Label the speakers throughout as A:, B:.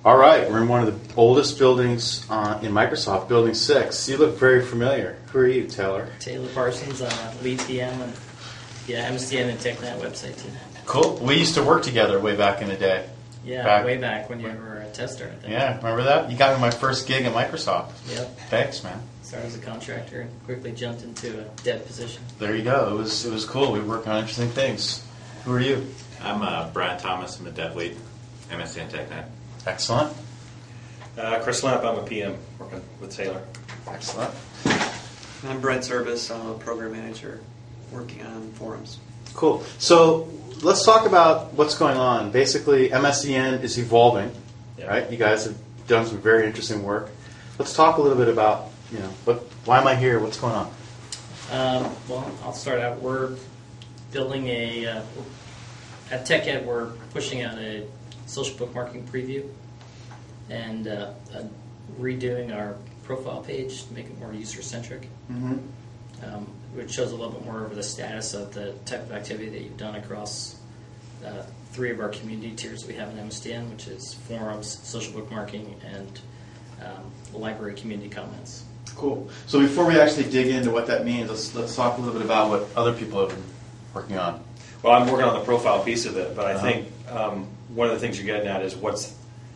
A: All right, we're in one of the oldest buildings in Microsoft, Building 6. You look very familiar. Who are you, Taylor?
B: Taylor Parsons, lead PM, and MSDN and TechNet website team.
A: Cool. We used to work together way back in the day.
B: Yeah, way back when you were a tester, I think.
A: Yeah, remember that? You got me my first gig at Microsoft.
B: Yep.
A: Thanks, man.
B: Started as a contractor and quickly jumped into a dev position.
A: There you go. It was cool. We worked on interesting things. Who are you?
C: I'm Brian Thomas. I'm a dev lead, MSDN TechNet.
A: Excellent.
D: Chris Lamp, I'm a PM working with Taylor.
A: Excellent.
E: I'm Brent Service. I'm a program manager working on forums.
A: Cool. So let's talk about what's going on. Basically, MSDN is evolving, right? You guys have done some very interesting work. Let's talk a little bit about, why am I here? What's going on?
B: Well, I'll start out. We're building at TechEd, we're pushing out a social bookmarking preview and redoing our profile page to make it more user-centric.
A: Mm-hmm.
B: Which shows a little bit more of the status of the type of activity that you've done across 3 of our community tiers we have in MSDN, which is forums, social bookmarking, and library community comments.
A: Cool. So before we actually dig into what that means, let's talk a little bit about what other people have been working on.
D: Well, I'm working on the profile piece of it, but I think one of the things you're getting at is what's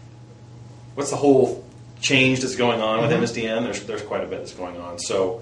D: the whole change that's going on with MSDN. There's quite a bit that's going on. So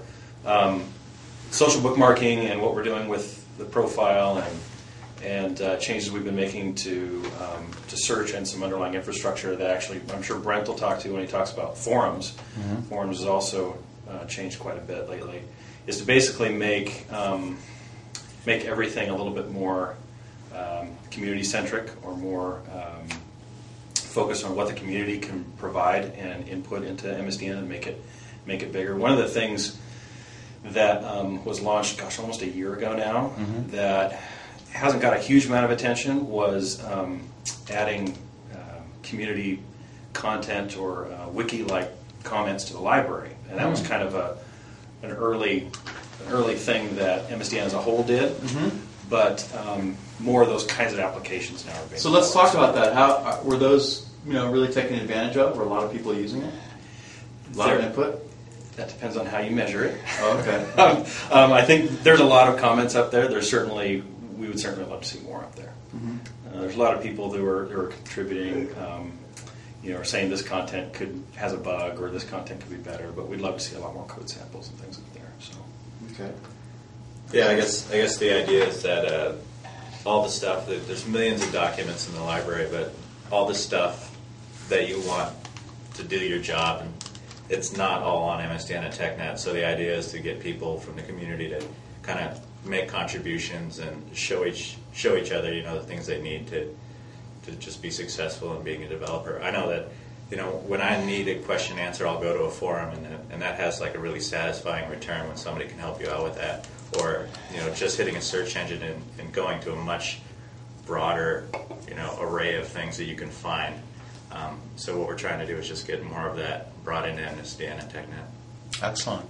D: social bookmarking and what we're doing with the profile and changes we've been making to search and some underlying infrastructure that actually I'm sure Brent will talk to when he talks about forums.
A: Mm-hmm.
D: Forums has also changed quite a bit lately. Is to basically make everything a little bit more community centric or more focused on what the community can provide and input into MSDN and make it bigger. One of the things that was launched, almost a year ago now, that hasn't got a huge amount of attention was adding community content or wiki-like comments to the library, and that was kind of an early thing that MSDN as a whole did. But more of those kinds of applications now are being.
A: So let's talk about that. How were those really taken advantage of? Were a lot of people using it? A lot of input?
D: That depends on how you measure it.
A: Oh, okay.
D: I think there's a lot of comments up there. We would certainly love to see more up there. There's a lot of people who are contributing, or saying this content has a bug or this content could be better. But we'd love to see a lot more code samples and things up there. So.
A: Okay.
C: Yeah, I guess the idea is that all the stuff there's millions of documents in the library, but all the stuff that you want to do your job, and it's not all on MSDN and TechNet. So the idea is to get people from the community to kind of make contributions and show each other, the things they need to just be successful in being a developer. I know that, when I need a question answer, I'll go to a forum, and that has like a really satisfying return when somebody can help you out with that. Or, just hitting a search engine and going to a much broader, array of things that you can find. So what we're trying to do is just get more of that brought into MSDN and TechNet.
A: Excellent.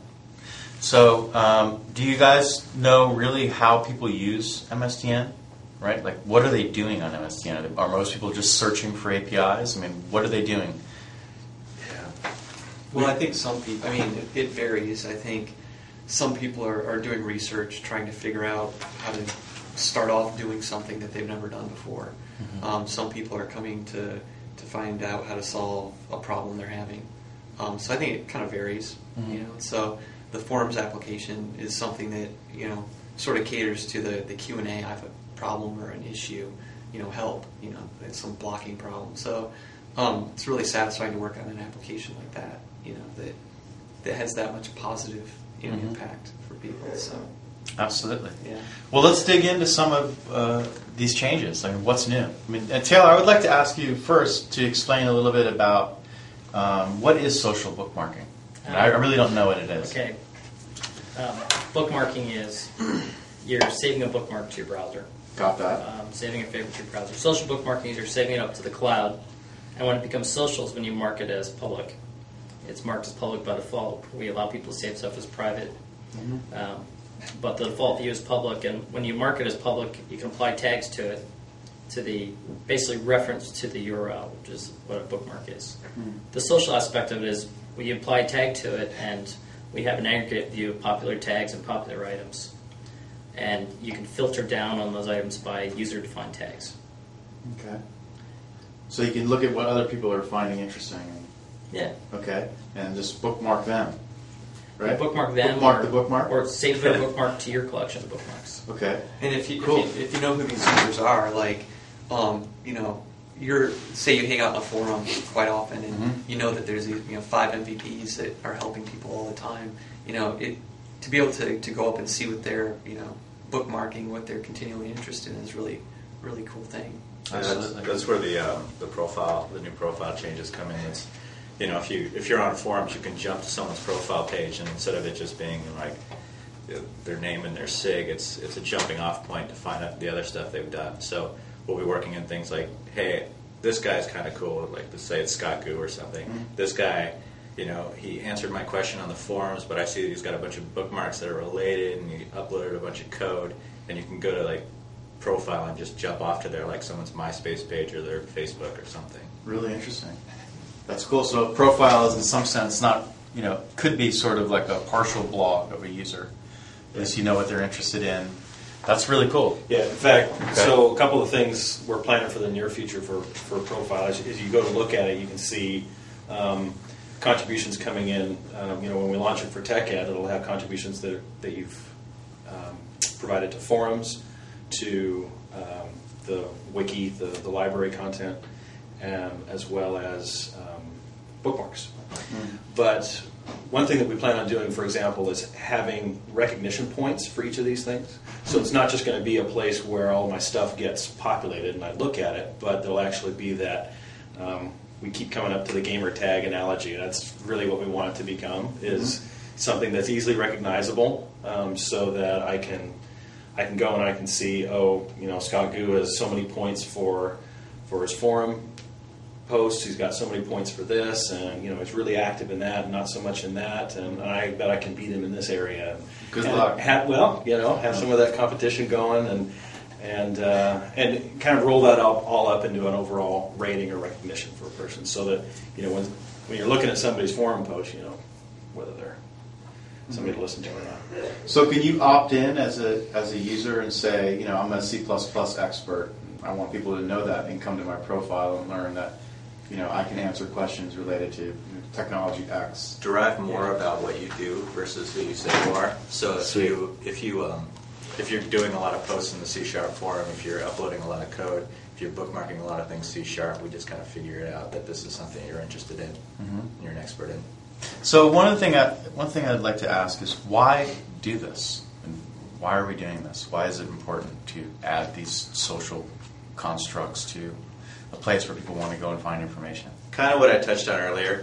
A: So do you guys know really how people use MSDN? Right? Like, what are they doing on MSDN? Are most people just searching for APIs? I mean, what are they doing?
E: Yeah. Well, I think some people, it varies. I think some people are doing research, trying to figure out how to start off doing something that they've never done before. Some people are coming to find out how to solve a problem they're having. So I think it kind of varies. So the forums application is something that sort of caters to the Q&A. I have a problem or an issue, help. It's some blocking problem. So it's really satisfying to work on an application like that. That has that much positive impact for people. So
A: absolutely.
E: Yeah.
A: Well, let's dig into some of these changes. What's new? Taylor, I would like to ask you first to explain a little bit about what is social bookmarking. I really don't know what it is.
B: Okay. Bookmarking is you're saving a bookmark to your browser.
A: Got that.
B: Saving a favorite to your browser. Social bookmarking is you're saving it up to the cloud, and when it becomes social is when you mark it as public. It's marked as public by default. We allow people to save stuff as private. But the default view is public, and when you mark it as public, you can apply tags to it, to the basically reference to the URL, which is what a bookmark is. The social aspect of it is we apply a tag to it, and we have an aggregate view of popular tags and popular items. And you can filter down on those items by user-defined tags.
A: Okay. So you can look at what other people are finding interesting.
B: Yeah.
A: Okay. And just bookmark them. Right?
B: Bookmark them.
A: Bookmark the bookmark?
B: Or save their bookmark to your collection of bookmarks.
A: Okay.
E: And if you
A: Cool.
E: if you know who these users are, like, you know, say you hang out in a forum quite often, and you know that there's these 5 MVPs that are helping people all the time. You know, to be able to go up and see what they're bookmarking, what they're continually interested in, is really cool thing.
C: That's where the new profile changes come in. It's, if you're on forums, you can jump to someone's profile page, and instead of it just being like their name and their SIG, it's a jumping off point to find out the other stuff they've done. So we'll be working in things like, hey, this guy's kind of cool. Like, let's say it's Scott Goo or something. This guy, he answered my question on the forums, but I see that he's got a bunch of bookmarks that are related, and he uploaded a bunch of code, and you can go to like profile and just jump off to their like someone's MySpace page or their Facebook or something.
A: Really interesting. That's cool. So profile is in some sense not, could be sort of like a partial blog of a user. As you know what they're interested in. That's really cool.
D: Yeah, in fact, so a couple of things we're planning for the near future for profile. As you go to look at it, you can see contributions coming in. When we launch it for TechEd, it'll have contributions that you've provided to forums, to the wiki, the library content, as well as bookmarks. But one thing that we plan on doing, for example, is having recognition points for each of these things. So it's not just going to be a place where all my stuff gets populated and I look at it, but there'll actually be that we keep coming up to the gamer tag analogy. That's really what we want it to become, is something that's easily recognizable, so that I can go and I can see, Scott Goo has so many points for his forum posts. He's got so many points for this, and he's really active in that, and not so much in that. And I bet I can beat him in this area.
A: Good luck.
D: Have some of that competition going, and kind of roll that all up into an overall rating or recognition for a person, so that when you're looking at somebody's forum post, whether they're somebody to listen to or not.
A: So can you opt in as a user and say, I'm a C++ expert. I want people to know that and come to my profile and learn that, I can answer questions related to technology X.
C: Derive more about what you do versus who you say you are. So if you're doing a lot of posts in the C# forum, if you're uploading a lot of code, if you're bookmarking a lot of things C#, we just kind of figure it out that this is something you're interested in, and you're an expert in.
A: So one thing I'd like to ask is, why do this? And why are we doing this? Why is it important to add these social constructs to a place where people want to go and find information?
C: Kind of what I touched on earlier.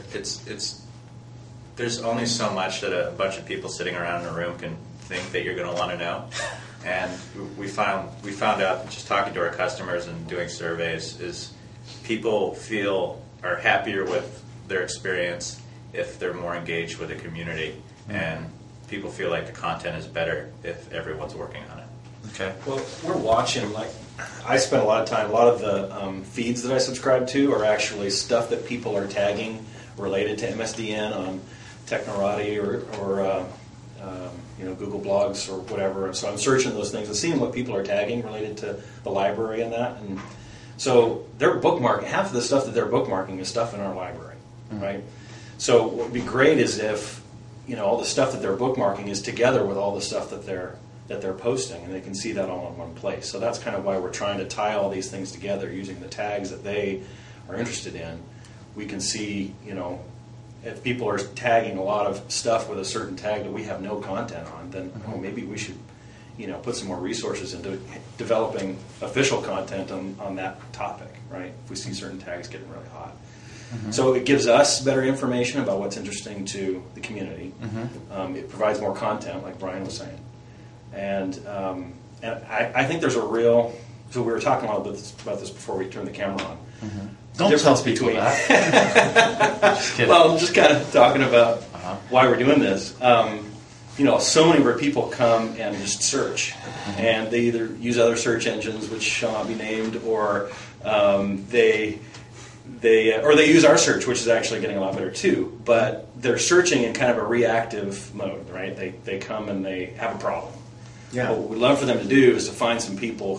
C: There's only so much that a bunch of people sitting around in a room can think that you're going to want to know. And we found out just talking to our customers and doing surveys is people are happier with their experience if they're more engaged with the community, and people feel like the content is better if everyone's working on it.
A: Okay.
D: Well, we're watching, I spend a lot of time, a lot of the feeds that I subscribe to are actually stuff that people are tagging related to MSDN on Technorati or Google Blogs or whatever. So I'm searching those things and seeing what people are tagging related to the library and that. And so they're bookmarking, half of the stuff that they're bookmarking is stuff in our library, right? So what would be great is if all the stuff that they're bookmarking is together with all the stuff that they're posting, and they can see that all in one place. So that's kind of why we're trying to tie all these things together using the tags that they are interested in. We can see, if people are tagging a lot of stuff with a certain tag that we have no content on, then maybe we should, put some more resources into developing official content on that topic, right? If we see certain tags getting really hot. So it gives us better information about what's interesting to the community. It provides more content, like Brian was saying. And I think there's a real... So we were talking a lot about this before we turned the camera on.
A: Don't tell people that.
D: Just kidding. Well, I'm just kind of talking about why we're doing this. so many of our people come and just search, and they either use other search engines, which shall not be named, or they use our search, which is actually getting a lot better too. But they're searching in kind of a reactive mode, right? They come and they have a problem.
A: Yeah.
D: What we'd love for them to do is to find some people,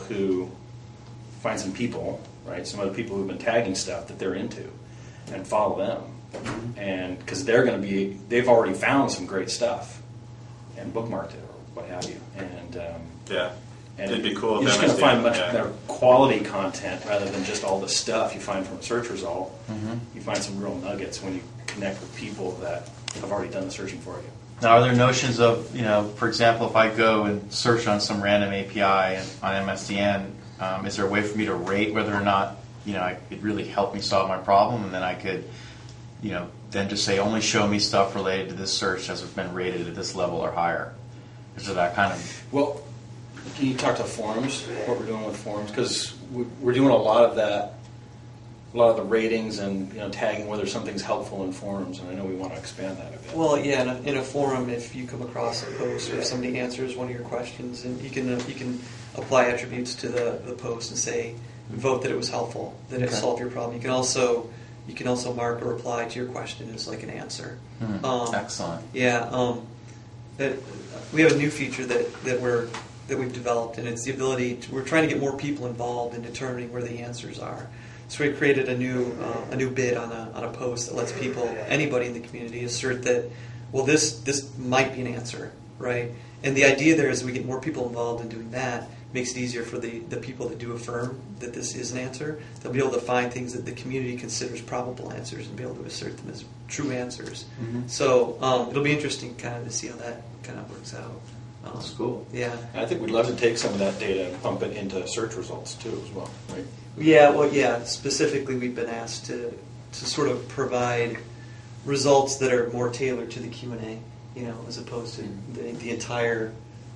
D: right? Some other people who've been tagging stuff that they're into, and follow them, and because they've already found some great stuff and bookmarked it or what have you, and and
C: it'd be cool.
D: You're
C: if
D: just going to
C: MSDN
D: find much better quality content rather than just all the stuff you find from a search result. You find some real nuggets when you connect with people that have already done the searching for you.
A: Now, are there notions of, for example, if I go and search on some random API on MSDN, is there a way for me to rate whether or not, it really helped me solve my problem, and then I could, then just say only show me stuff related to this search that's been rated at this level or higher? Is there that kind of...
D: Well, can you talk to forums, what we're doing with forums? Because we're doing a lot of that, a lot of the ratings and tagging whether something's helpful in forums, and I know we want to expand that a bit.
E: Well, yeah, in a forum, if you come across a post or if somebody answers one of your questions, and you can apply attributes to the post and say, vote that it was helpful, that it solved your problem. You can also mark a reply to your question as like an answer.
A: Excellent.
E: Yeah, we have a new feature that we've developed, and it's the ability we're trying to get more people involved in determining where the answers are. So we created a new bid on a post that lets anybody in the community, assert that, well, this might be an answer, right? And the idea there is we get more people involved in doing that. Makes it easier for the people that do affirm that this is an answer. They'll be able to find things that the community considers probable answers and be able to assert them as true answers. So it'll be interesting kind of to see how that kind of works out.
A: That's cool.
E: Yeah.
D: And I think we'd love to take some of that data and pump it into search results too as well, right?
E: Yeah, well, yeah. Specifically, we've been asked to sort of provide results that are more tailored to the Q&A, as opposed to the entire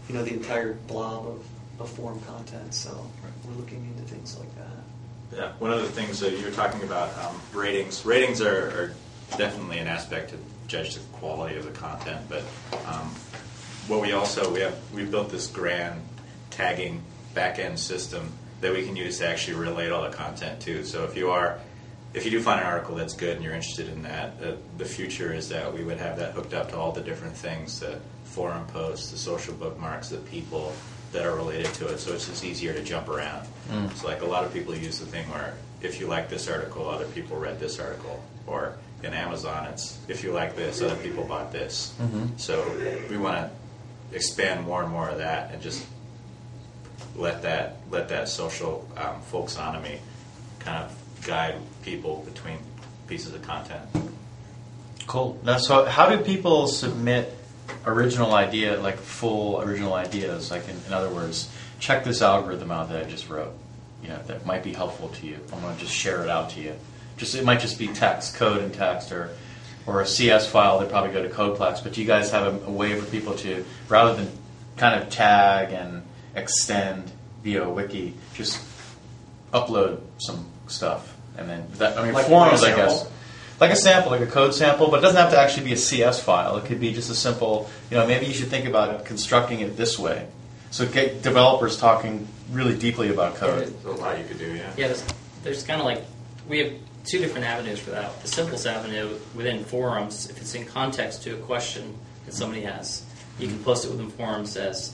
E: blob of forum content. So we're looking into things like that.
C: Yeah, one of the things that you're talking about, ratings. Ratings are definitely an aspect to judge the quality of the content, but what we've built this grand tagging back-end system that we can use to actually relate all the content to. So if you do find an article that's good and you're interested in that, the future is that we would have that hooked up to all the different things, the forum posts, the social bookmarks, the people that are related to it, so it's just easier to jump around. So like a lot of people use the thing where if you like this article, other people read this article, or in Amazon it's if you like this, other people bought this. So we want to expand more and more of that and just let that social folksonomy kind of guide people between pieces of content.
A: Cool. Now, so how do people submit original idea, like full original ideas? Like in other words, check this algorithm out that I just wrote. That might be helpful to you. I'm going to just share it out to you. It might just be text, code and text, or a CS file. They probably go to Codeplex. But you guys have a way for people to, rather than kind of tag and extend via a wiki, just upload some stuff, and then forums, I guess. Like a sample, like a code sample, but it doesn't have to actually be a CS file. It could be just a simple, maybe you should think about constructing it this way. So get developers talking really deeply about code.
C: There's a lot you could do, yeah.
B: Yeah, there's kind of like, we have two different avenues for that. The simplest avenue within forums, if it's in context to a question that somebody has, you can post it within forums as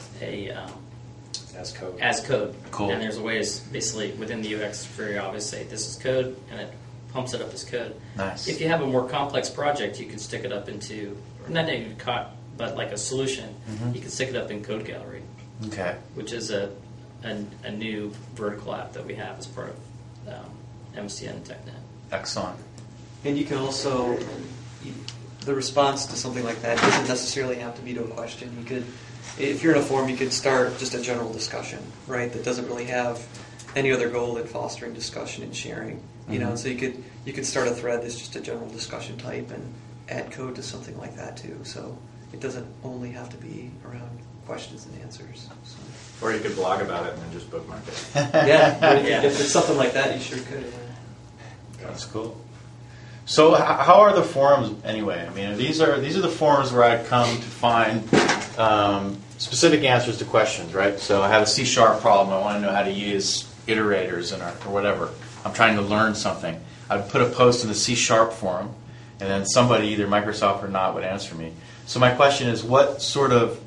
B: code. As code.
A: Cool.
B: And there's a way to basically, within the UX, very obvious, say this is code, and it pumps it up as code.
A: Nice.
B: If you have a more complex project, you can stick it up into, not even but like a solution, you can stick it up in Code Gallery.
A: Okay.
B: Which is a new vertical app that we have as part of MSDN and TechNet.
A: Excellent.
E: And you can also, the response to something like that doesn't necessarily have to be to a question. You could, if you're in a forum, you could start just a general discussion, right? That doesn't really have any other goal than fostering discussion and sharing. So you could start a thread that's just a general discussion type and add code to something like that too. So it doesn't only have to be around questions and answers. So.
C: Or you could blog about it and then just bookmark it.
E: Yeah, if it's something like that, you sure could.
A: That's cool. So how are the forums anyway? I mean, these are the forums where I come to find specific answers to questions, right? So I have a C# problem. I want to know how to use iterators or whatever. I'm trying to learn something. I'd put a post in the C# forum, and then somebody, either Microsoft or not, would answer me. So my question is, what sort of,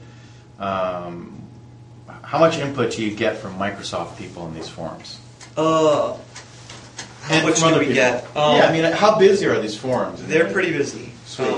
A: how much input do you get from Microsoft people in these forums?
E: How
A: And
E: much
A: from other
E: do we
A: people?
E: get?
A: Yeah, I mean, how busy are these forums?
E: They're pretty busy.
A: Sweet.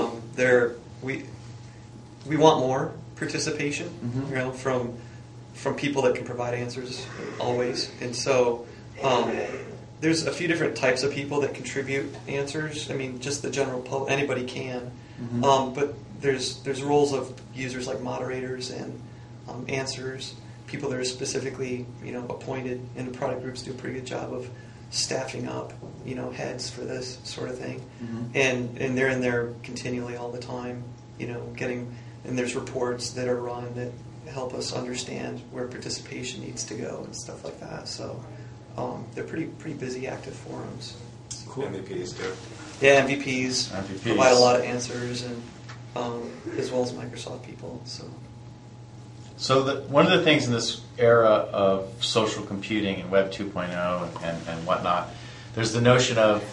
E: We want more participation,
A: Mhm.
E: you know, from people that can provide answers always. And so there's a few different types of people that contribute answers. I mean, just the general anybody can.
A: Mhm.
E: But there's roles of users like moderators and answers. People that are specifically, you know, appointed in the product groups do a pretty good job of staffing up, you know, heads for this sort of thing.
A: Mhm.
E: And they're in there continually all the time, you know, and there's reports that are run that help us understand where participation needs to go and stuff like that. So they're pretty busy, active forums.
A: Cool.
C: MVPs too.
E: Yeah, MVPs
A: MVPs.
E: provide a lot of answers, and as well as Microsoft people. So
A: One of the things in this era of social computing and Web 2.0 and whatnot, there's the notion of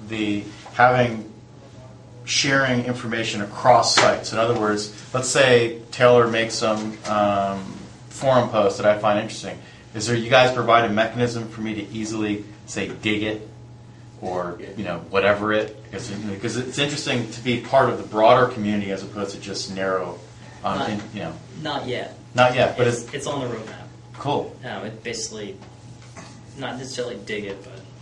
A: sharing information across sites. In other words, let's say Taylor makes some forum post that I find interesting. You guys provide a mechanism for me to easily, say, dig it or whatever it? Because it's interesting to be part of the broader community as opposed to just narrow.
B: Not yet.
A: Not yet, but
B: it's on the roadmap.
A: Cool.
B: It basically, not necessarily dig it,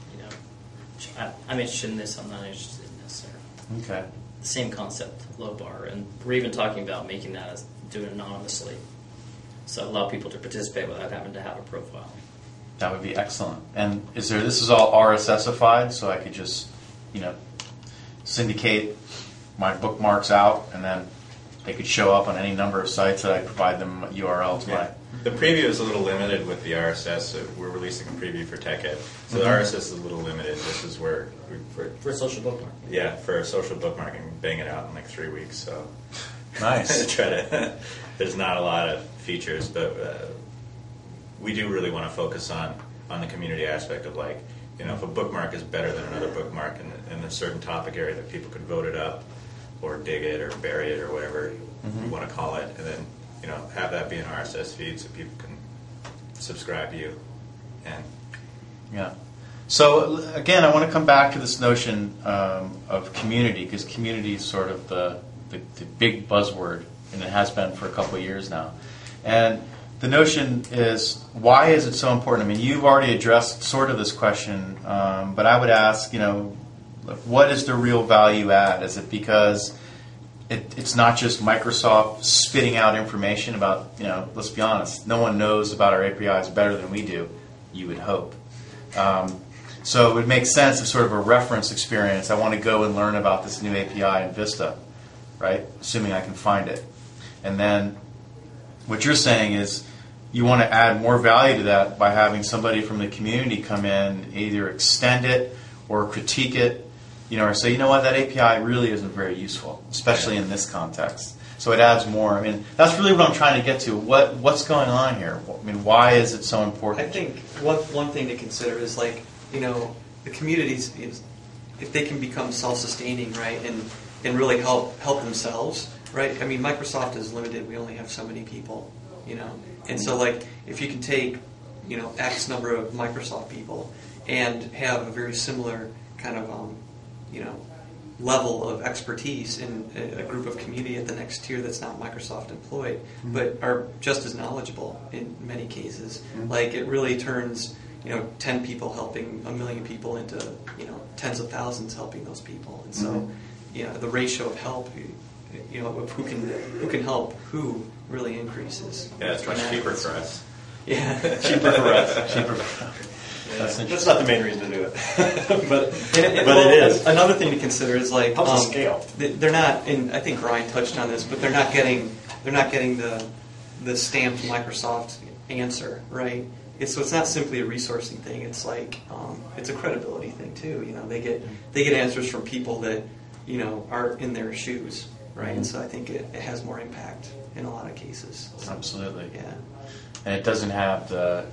B: but I'm interested in this. I'm not interested in this. Or
A: Okay.
B: the same concept, low bar, and we're even talking about making that do it anonymously, so allow people to participate without having to have a profile.
A: That would be excellent. And this is all RSSified, so I could just syndicate my bookmarks out, and then they could show up on any number of sites that I provide them a URL to my.
C: The preview is a little limited with the RSS. So we're releasing a preview for TechEd. So the
A: Mhm.
C: RSS is a little limited. This is where
B: For a social bookmark.
C: for social bookmarking, bang it out in like 3 weeks. So
A: Nice.
C: There's not a lot of features, but we do really want to focus on the community aspect of if a bookmark is better than another bookmark in a certain topic area, that people could vote it up or dig it or bury it or whatever you want to call it, and then have that be an RSS feed so people can subscribe to you. And
A: Yeah. So again, I want to come back to this notion of community, because community is sort of the big buzzword, and it has been for a couple of years now. And the notion is, why is it so important? I mean, you've already addressed sort of this question, but I would ask, what is the real value add? Is it because it's not just Microsoft spitting out information about, let's be honest, no one knows about our APIs better than we do, you would hope. So it would make sense as sort of a reference experience. I want to go and learn about this new API in Vista, right? Assuming I can find it. And then what you're saying is you want to add more value to that by having somebody from the community come in, either extend it or critique it, or say, you know what, that API really isn't very useful, especially in this context. So it adds more. I mean, that's really what I'm trying to get to. What's going on here? I mean, why is it so important?
E: I think one thing to consider is the communities, if they can become self-sustaining, right, and really help themselves, right? I mean, Microsoft is limited. We only have so many people, and so if you can take X number of Microsoft people and have a very similar kind of level of expertise in a group of community at the next tier that's not Microsoft employed, but are just as knowledgeable in many cases. It really turns 10 people helping a million people into tens of thousands helping those people, and so the ratio of help, of who can help who really increases.
C: yeah, it's much cheaper for us.
E: Yeah,
D: Cheaper for us.
A: Cheaper.
D: That's not the main reason to do it, but
E: well,
D: it is.
E: Another thing to consider is
D: Helps us scale.
E: They're not, and I think Ryan touched on this, but they're not getting the stamped Microsoft answer, right? So it's not simply a resourcing thing. It's it's a credibility thing too. They get answers from people that are in their shoes, right? And so I think it has more impact in a lot of cases. So,
A: Absolutely.
E: yeah.
A: And it doesn't have the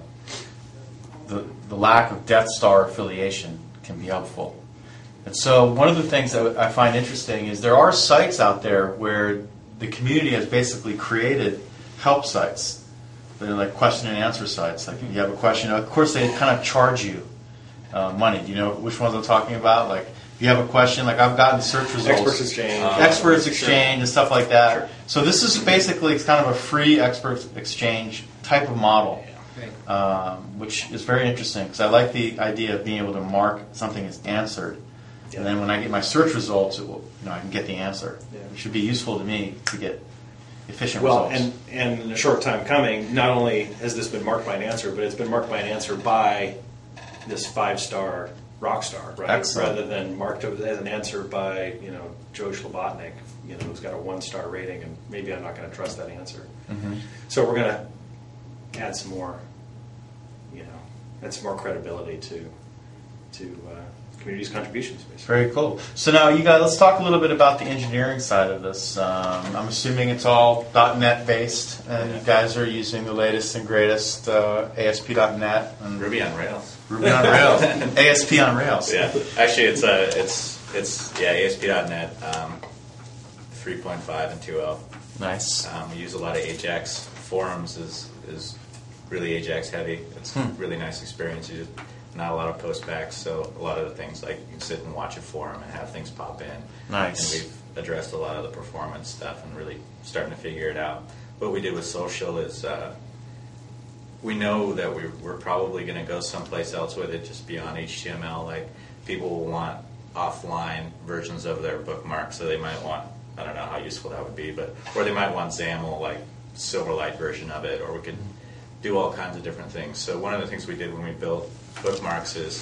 A: the lack of Death Star affiliation can be helpful. And so one of the things that I find interesting is there are sites out there where the community has basically created help sites. They're like question and answer sites. Like if you have a question, of course they kind of charge you money. Do you know which ones I'm talking about? Like if you have a question, like I've gotten search results. Experts Exchange and stuff like that.
E: Sure.
A: So this is basically it's kind of a free Experts Exchange type of model. Which is very interesting because I like the idea of being able to mark something as answered, and then when I get my search results, I can get the answer.
D: Yeah.
A: It should be useful to me to get efficient
D: Well,
A: results.
D: and in a short time coming, not only has this been marked by an answer, but it's been marked by an answer by this 5-star rock star, right?
A: Excellent.
D: Rather than marked as an answer by Joe Schlabotnik, who's got a 1-star rating, and maybe I'm not going to trust that answer.
A: Mm-hmm.
D: So we're going to add some more, add some more credibility to community's contributions, basically.
A: Very cool. So now, you guys, let's talk a little bit about the engineering side of this. I'm assuming it's all .NET based, and you guys are using the latest and greatest ASP.NET and
C: Ruby on Rails.
A: Ruby on Rails, ASP on Rails.
C: Yeah, actually, it's ASP.NET 3.5 and 2.0.
A: Nice.
C: We use a lot of Ajax. Forums is really Ajax heavy. It's a really nice experience. Not a lot of postbacks, so a lot of the things like you can sit and watch a forum and have things pop in.
A: Nice.
C: And we've addressed a lot of the performance stuff and really starting to figure it out. What we did with social is we know that we're probably going to go someplace else with it just beyond HTML. Like people will want offline versions of their bookmarks, so they might want, I don't know how useful that would be, or they might want XAML, like Silverlight version of it, or we could do all kinds of different things. So one of the things we did when we built bookmarks is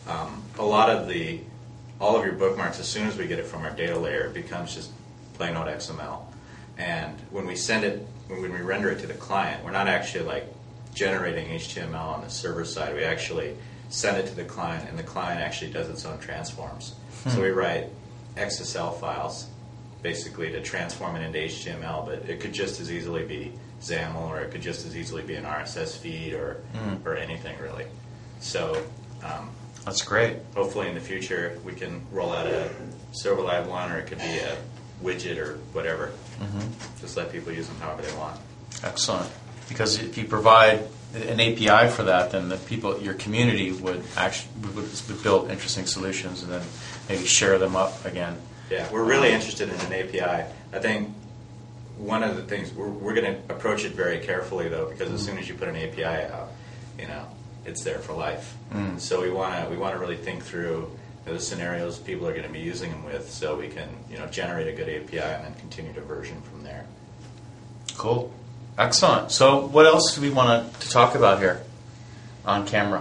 C: all of your bookmarks, as soon as we get it from our data layer, it becomes just plain old XML. And when we render it to the client, we're not actually like generating HTML on the server side. We actually send it to the client, and the client actually does its own transforms. So we write XSL files basically to transform it into HTML, but it could just as easily be XAML, or it could just as easily be an RSS feed, or anything really. So
A: That's great.
C: hopefully in the future we can roll out a Silverlight one, or it could be a widget or whatever. Just let people use them however they want.
A: Excellent. Because if you provide an API for that, then your community would build interesting solutions and then maybe share them up again.
C: Yeah, we're really interested in an API. I think one of the things we're going to approach it very carefully though, because as soon as you put an API out, it's there for life. So we want to really think through the scenarios people are going to be using them with, so we can generate a good API and then continue to version from there.
A: Cool. Excellent. So what else do we want to talk about here on camera?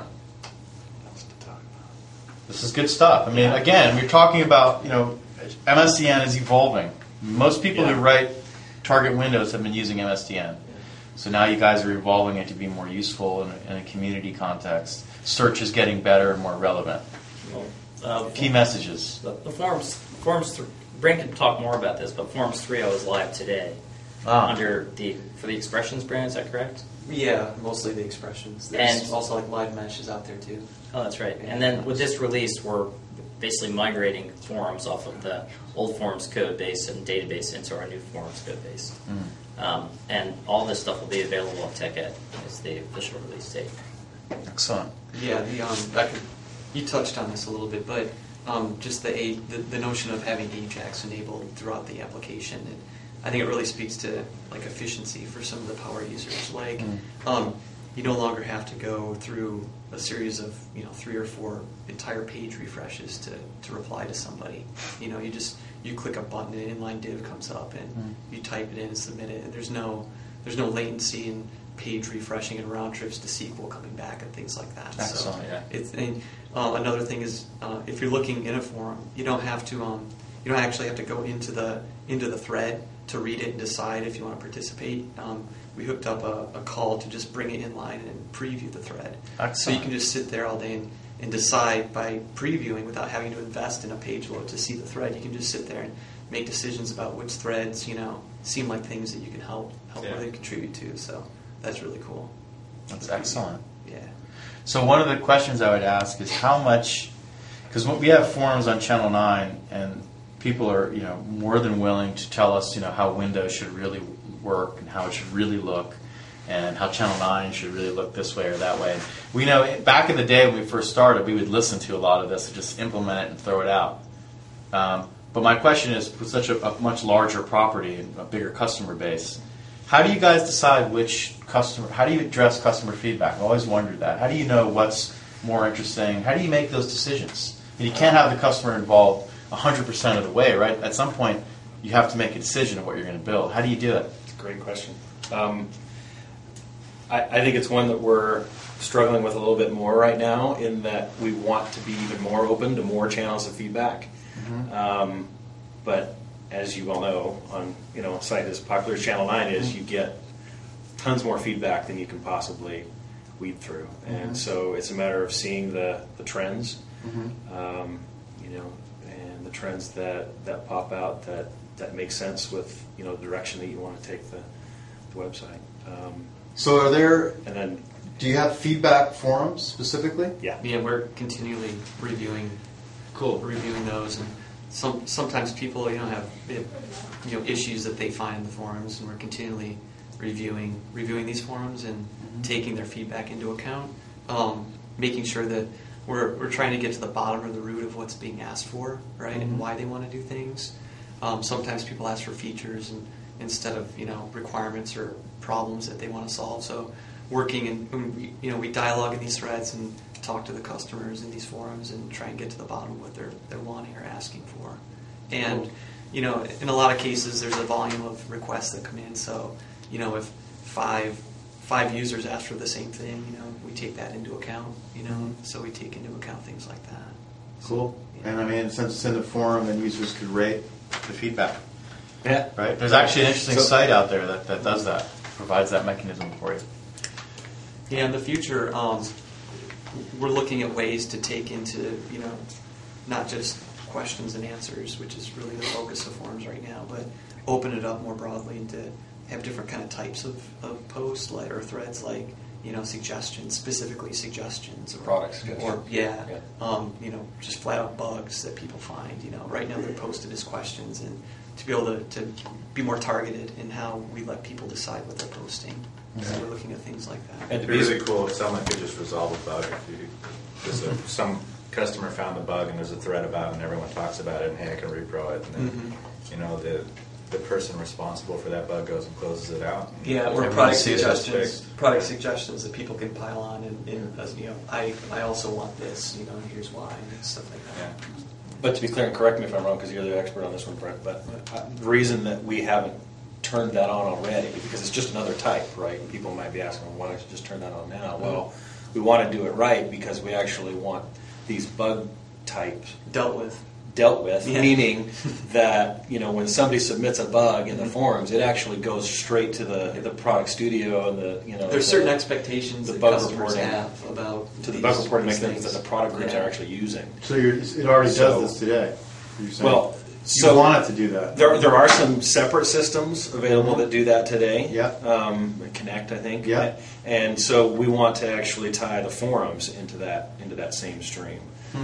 A: This is good stuff. I mean, again, we're talking about, MSDN is evolving. Most people who write target windows have been using MSDN. So now you guys are evolving it to be more useful in a community context. Search is getting better and more relevant. Key messages.
B: The forums. Brent can talk more about this, but Forums 3.0 is live today for the Expressions brand. Is that correct?
E: Yeah, mostly the expressions. There's also like Live Mesh is out there too.
B: Oh, that's right. And then with this release, we're basically migrating Forums off of the old Forums code base and database into our new Forums code base. And all this stuff will be available on TechEd as the official release date.
A: Excellent.
E: Yeah, you touched on this a little bit, but just the notion of having Ajax enabled throughout the application, I think it really speaks to like efficiency for some of the power users. Like, you no longer have to go through a series of 3 or 4 entire page refreshes to reply to somebody. You click a button, an inline div comes up, and you type it in and submit it. And there's no latency in page refreshing and round trips to SQL coming back and things like that.
A: Excellent.
E: So another thing is if you're looking in a forum, you don't actually have to go into the thread to read it and decide if you want to participate. We hooked up a call to just bring it inline and preview the thread.
A: Excellent.
E: So you can just sit there all day and decide by previewing without having to invest in a page load to see the thread. You can just sit there and make decisions about which threads, seem like things that you can help really contribute to. So that's really cool.
A: That's excellent.
E: Yeah.
A: So one of the questions I would ask is how much, because we have forums on Channel 9, and people are more than willing to tell us how Windows should really work and how it should really look, and how Channel 9 should really look this way or that way. We know back in the day when we first started, we would listen to a lot of this and just implement it and throw it out. But my question is, with such a much larger property and a bigger customer base, how do you guys decide how do you address customer feedback? I've always wondered that. How do you know what's more interesting? How do you make those decisions? You can't have the customer involved 100% of the way, right? At some point, you have to make a decision of what you're going to build. How do you do it?
D: It's a great question. I think it's one that we're struggling with a little bit more right now, in that we want to be even more open to more channels of feedback. Mm-hmm. But as you all know, on a site as popular as Channel 9 is, you get tons more feedback than you can possibly weed through. Mm-hmm. And so it's a matter of seeing the trends, mm-hmm. And the trends that pop out that make sense with the direction that you want to take the website.
A: So are there,
D: and then,
A: do you have feedback forums specifically?
D: Yeah,
E: we're continually reviewing those, and sometimes people have issues that they find in the forums, and we're continually reviewing these forums and mm-hmm. taking their feedback into account, making sure that we're trying to get to the bottom or the root of what's being asked for, right, mm-hmm. and why they want to do things. Sometimes people ask for features instead of requirements or problems that they want to solve. So working and we dialogue in these threads and talk to the customers in these forums and try and get to the bottom of what they're wanting or asking for. And in a lot of cases there's a volume of requests that come in. So if five users ask for the same thing, we take that into account. So we take into account things like that.
A: Cool. And since it's in the forum, then users could rate the feedback.
D: Yeah.
A: Right. There's actually an interesting site out there that does that, provides that mechanism for you.
E: Yeah. In the future, we're looking at ways to take into not just questions and answers, which is really the focus of forums right now, but open it up more broadly and to have different kind of types of posts or threads, like suggestions, specifically suggestions, or
D: product suggestions,
E: or just flat out bugs that people find. Right now they're posted as questions, and to be able to be more targeted in how we let people decide what they're posting. Mm-hmm. So we're looking at things like that.
C: It'd be really cool if someone could just resolve a bug. If some customer found the bug and there's a thread about it and everyone talks about it, and hey, I can repro it, and then mm-hmm. The person responsible for that bug goes and closes it out.
E: Yeah, or product suggestions that people can pile on, and I also want this, and here's why, and stuff like that.
D: Yeah. But to be clear, and correct me if I'm wrong, because you're the expert on this one, Brent, but the reason that we haven't turned that on already, because it's just another type, right? And people might be asking, well, why don't you just turn that on now? Mm-hmm. Well, we want to do it right because we actually want these bug types
E: dealt with,
D: yeah. Meaning that when somebody submits a bug in the forums, it actually goes straight to the product studio, and
E: there's certain expectations
D: the
E: that
D: bug
E: customers
D: reporting
E: have about
D: to the bug reporting mechanisms that the product groups are actually using.
A: So it already does this today. You're saying.
D: Well,
A: you want it to do that.
D: There are some separate systems available that do that today.
A: Yeah.
D: Connect, I think.
A: Yeah.
D: And so we want to actually tie the forums into that same stream.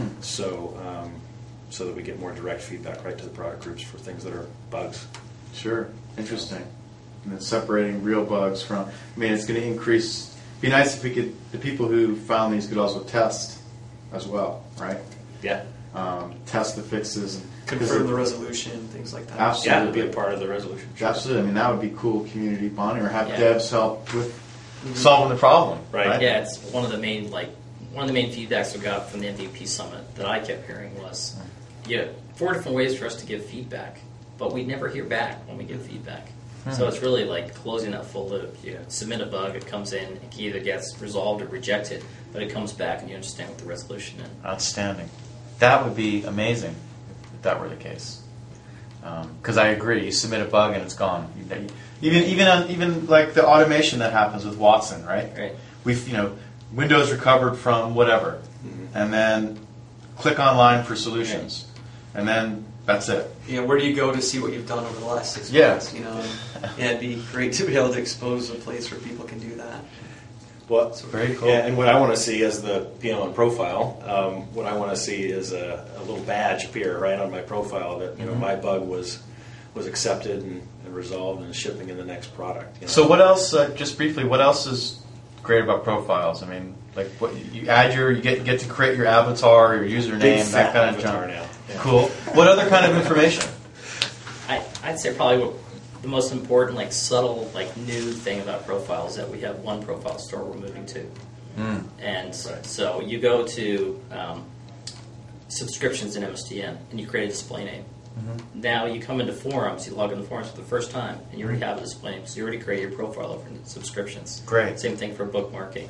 D: So that we get more direct feedback right to the product groups for things that are bugs.
A: Sure. Interesting. And then separating real bugs from, it's going to increase, be nice if the people who found these could also test as well, right?
D: Yeah.
A: Test the fixes. And
E: confirm the resolution, things like that.
A: Absolutely.
D: Yeah, be a part of the resolution.
A: Sure. Absolutely. That would be cool community bonding, or have devs help with solving the problem.
D: Right.
B: Yeah, it's one of the main feedbacks we got from the MVP summit that I kept hearing was, 4 different ways for us to give feedback, but we never hear back when we give feedback. So it's really like closing that full loop. You submit a bug, it comes in, it either gets resolved or rejected, but it comes back and you understand what the resolution is.
A: Outstanding. That would be amazing if that were the case. Because I agree, you submit a bug and it's gone. Even like the automation that happens with Watson, right?
B: Right.
A: Windows recovered from whatever. and then click online for solutions, and then that's it.
E: Yeah, where do you go to see what you've done over the last 6
A: Yeah.
E: months? Yeah, it'd be great to be able to expose a place where people can do that.
D: Well,
A: Very cool.
D: Yeah, and what I want to see as the PLN profile, what I want to see is a little badge appear right on my profile that my bug was accepted and resolved and is shipping in the next product.
A: So what else? Just briefly, what else is great about profiles? I mean, like what you add you get to create your avatar, your username,
D: Big
A: that
D: fat
A: kind of
D: avatar
A: junk.
D: now. Yeah.
A: Cool. What other kind of information?
B: I'd say probably the most important, like subtle, like new thing about profiles is that we have one profile store we're moving to, and so you go to subscriptions in MSDN and you create a display name. Now you come into forums, you log into forums for the first time, and you already have a display name, so you already created your profile over in subscriptions.
A: Great.
B: Same thing for bookmarking.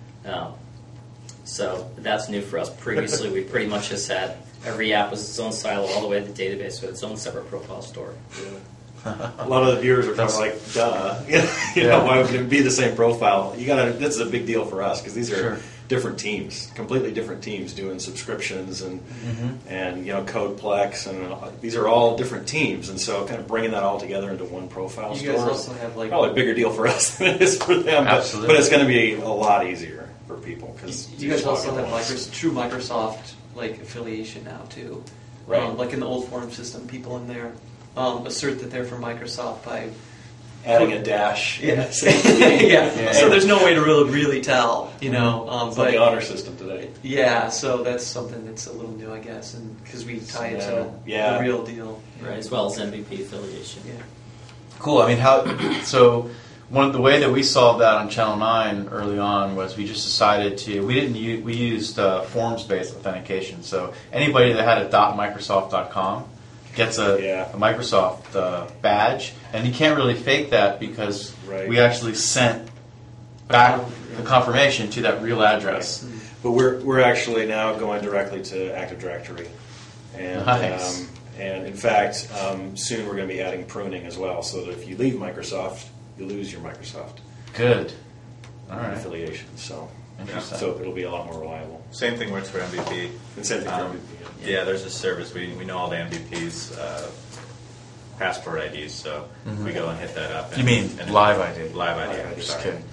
B: So that's new for us. Previously, we pretty much just had every app was its own silo all the way to the database with its own separate profile store.
D: A lot of the viewers are probably like, "Duh, why would it be the same profile?" This is a big deal for us because these are different teams, completely different teams doing subscriptions and Codeplex, and these are all different teams, and so kind of bringing that all together into one profile
E: You
D: store
E: guys
D: is
E: also have like
D: probably a bigger deal for us than it is for them.
A: Absolutely.
D: But it's going to be a lot easier for people because
E: you guys also have true Microsoft like affiliation now too.
D: Right.
E: Like in the old forum system, people in there assert that they're from Microsoft by
D: adding a dash.
E: yeah. So there's no way to really tell,
D: It's
E: but
D: like the honor system today.
E: yeah, so that's something that's a little new, I guess, and because we tie it to
D: Yeah.
E: the real deal,
B: Right, as well as MVP affiliation.
E: Yeah.
A: Cool. I mean, so one of the way that we solved that on Channel 9 early on was we just decided we used forms-based authentication. So anybody that had a .microsoft.com gets a Microsoft badge, and you can't really fake that because we actually sent back the confirmation to that real address.
D: But we're actually now going directly to Active Directory, and
A: Nice.
D: and in fact, soon we're going to be adding pruning as well, so that if you leave Microsoft, you lose your Microsoft
A: Good. All right.
D: affiliation. So
A: Interesting.
D: so it'll be a lot more reliable.
C: Same thing works for MVP.
D: And same thing for MVP.
C: Yeah, there's a service. We know all the MVPs' passport IDs, so we go and hit that up.
A: You mean
C: and
A: live ID?
C: Live ID.
A: Just
C: sorry.
A: kidding.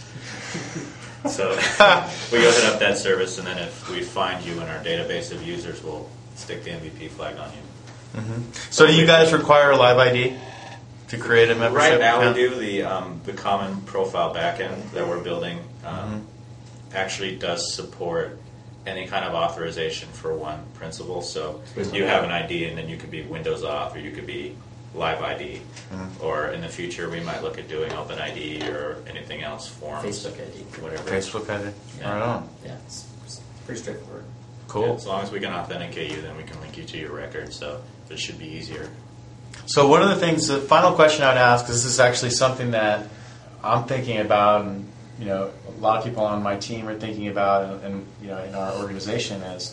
C: So we go hit up that service, and then if we find you in our database of users, we'll stick the MVP flag on you.
A: So do you guys require a live ID to create a membership?
C: Right now,
A: account?
C: we do the common profile backend that we're building. Actually, does support any kind of authorization for one principal. So you have an ID, and then you could be Windows Auth, or you could be Live ID, or in the future we might look at doing Open ID or anything else, Forms,
B: Facebook ID.
C: whatever.
A: Facebook ID.
C: Yeah.
A: Right on.
B: Yeah, it's pretty straightforward.
A: Cool.
C: Yeah, as long as we can authenticate you, then we can link you to your record. So it should be easier.
A: So one of the things, the final question I'd ask, this is actually something that I'm thinking about, and a lot of people on my team are thinking about, and in our organization is,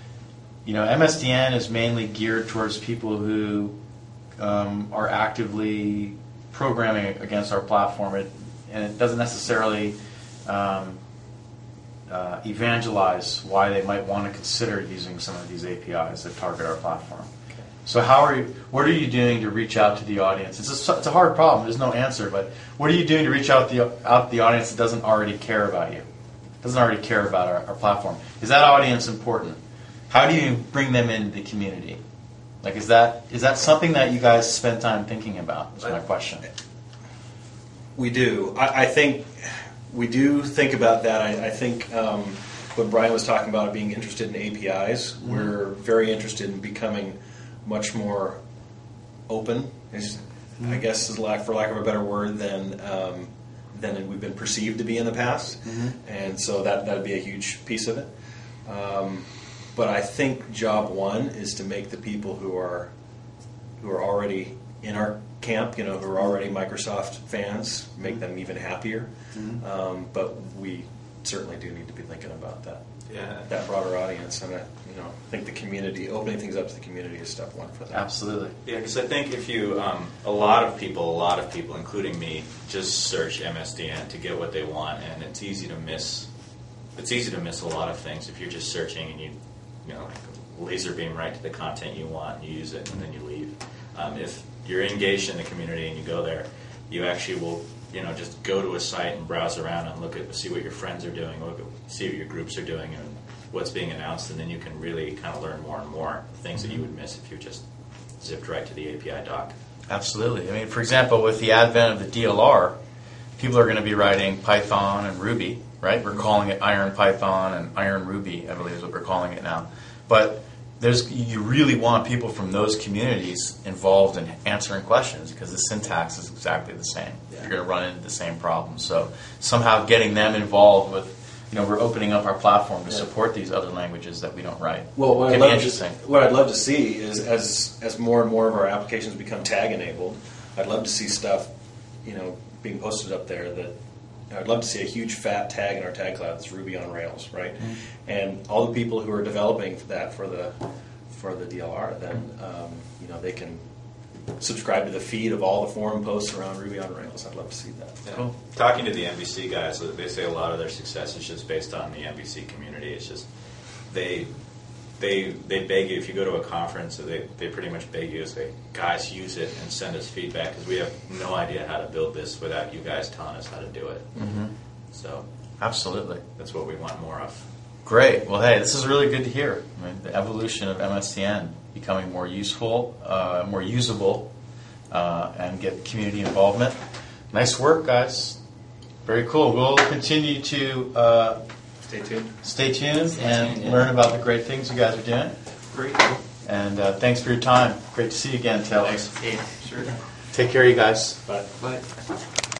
A: MSDN is mainly geared towards people who are actively programming against our platform, and it doesn't necessarily evangelize why they might want to consider using some of these APIs that target our platform. So what are you doing to reach out to the audience? It's a hard problem. There's no answer, but what are you doing to reach out the audience that doesn't already care about you, doesn't already care about our platform? Is that audience important? How do you bring them into the community? Like, is that something that you guys spend time thinking about? Is my question.
D: We do. I think we do think about that. I think when Brian was talking about being interested in APIs, we're very interested in becoming much more open, I guess, for lack of a better word, than we've been perceived to be in the past. And so that would be a huge piece of it. But I think job one is to make the people who are already in our camp, who are already Microsoft fans, make them even happier. But we certainly do need to be thinking about that broader audience, and I think the community, opening things up to the community, is step one for that.
A: Absolutely.
C: Yeah, because I think if you, a lot of people, including me, just search MSDN to get what they want, and it's easy to miss it's easy to miss a lot of things if you're just searching and you know, like laser beam right to the content you want, and you use it, and then you leave. If you're engaged in the community and you go there, you actually will, you know, just go to a site and browse around and see what your friends are doing, see what your groups are doing, and what's being announced, and then you can really kind of learn more and more things that you would miss if you just zipped right to the API doc.
A: Absolutely. I mean, for example, with the advent of the DLR, people are going to be writing Python and Ruby, right? We're calling it Iron Python and Iron Ruby, I believe is what we're calling it now. But you really want people from those communities involved in answering questions because the syntax is exactly the same.
E: Yeah.
A: You're going to run into the same problem. So somehow getting them involved with, you know, we're opening up our platform to support these other languages that we don't write.
D: Well, what
A: Can be interesting.
D: what I'd love to see is as more and more of our applications become tag enabled, I'd love to see stuff, you know, being posted up there that I'd love to see a huge fat tag in our tag cloud that's Ruby on Rails, right? Mm-hmm. And all the people who are developing that for the DLR, then you know, they can subscribe to the feed of all the forum posts around Ruby on Rails. I'd love to see that.
C: Yeah.
A: Cool.
C: Talking to the MVC guys, they say a lot of their success is just based on the MVC community. It's just they beg you, if you go to a conference, they pretty much beg you to say, guys, use it and send us feedback because we have no idea how to build this without you guys telling us how to do it.
A: Mm-hmm.
C: So
A: Absolutely.
C: that's what we want more of.
A: Great. Well, hey, this is really good to hear. I mean, the evolution of MSDN becoming more useful, more usable, and get community involvement. Nice work, guys. Very cool. We'll continue to
D: Stay tuned.
A: and learn about the great things you guys are doing.
E: Great.
A: And thanks for your time. Great to see you again, Taylor.
E: Yeah, sure.
A: Take care, you guys.
D: Bye.
E: Bye.